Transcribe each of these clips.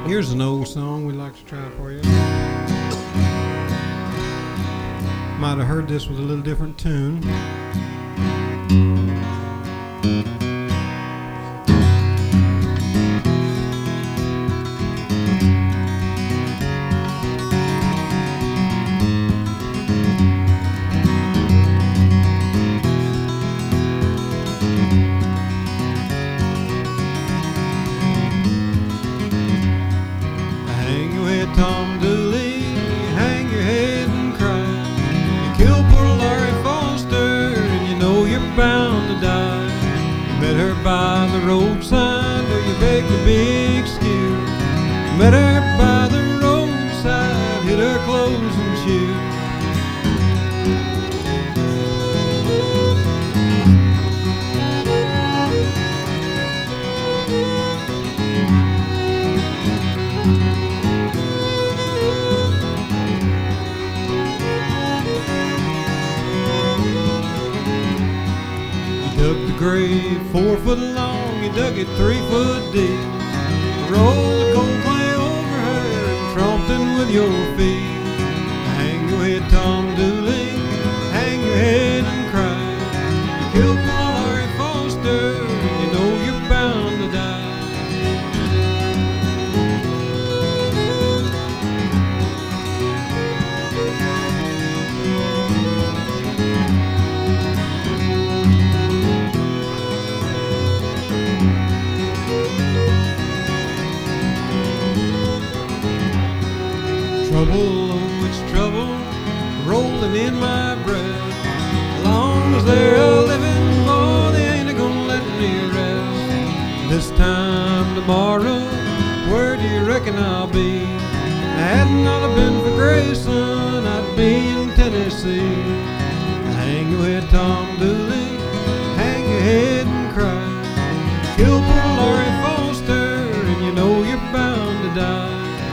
Here's an old song we'd like to try for you. Might have heard this with a little different tune. Hang your head, Tom Dooley, hang your head and cry. You killed poor Laurie Foster, and you know you're bound to die. You met her by the roadside where you begged a big skew. You met her by the roadside, hid her clothes and shoes. Dug the grave 4 foot long, you dug it 3 foot deep. Rolled the cold clay over her and tromped in with your feet. Hang your head, Tom Dooley, hang your head and cry. You killed poor Laurie Foster, and you know you're bound to die. Trouble, oh it's trouble, rolling in my breast. As long as they're a living, boy, they ain't gonna let me rest. This time tomorrow, where do you reckon I'll be? Had it not been for Grayson, I'd be in Tennessee. Hang your head, Tom Dooley, hang your head and cry. Kill poor Laurie Foster, and you know you're bound to die.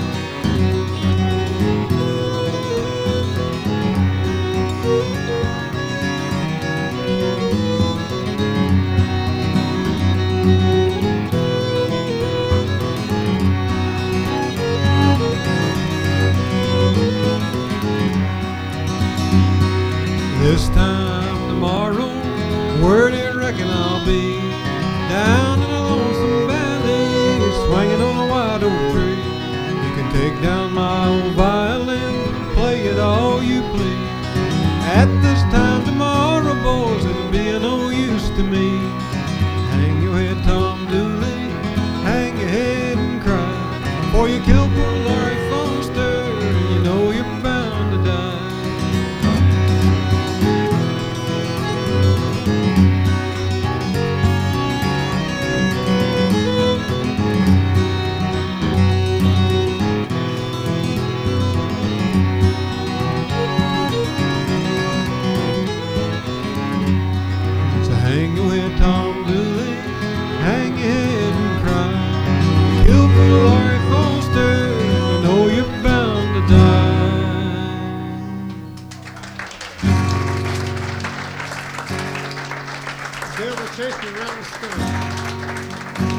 This time tomorrow, where do you reckon I'll be? Down in a lonesome valley, swinging on a white oak tree. You can take down my old violin, play it all you please. At this time tomorrow, boys, it'll be of no use to me. Hang your head, Tom Dooley, hang your head and cry. For you killed poor Laurie Foster, you know you're bound to die. Hang your head, Tom Dooley, hang your head and cry. Kill poor Laurie Foster, you know you're bound to die. Bill will chase me around the stomach.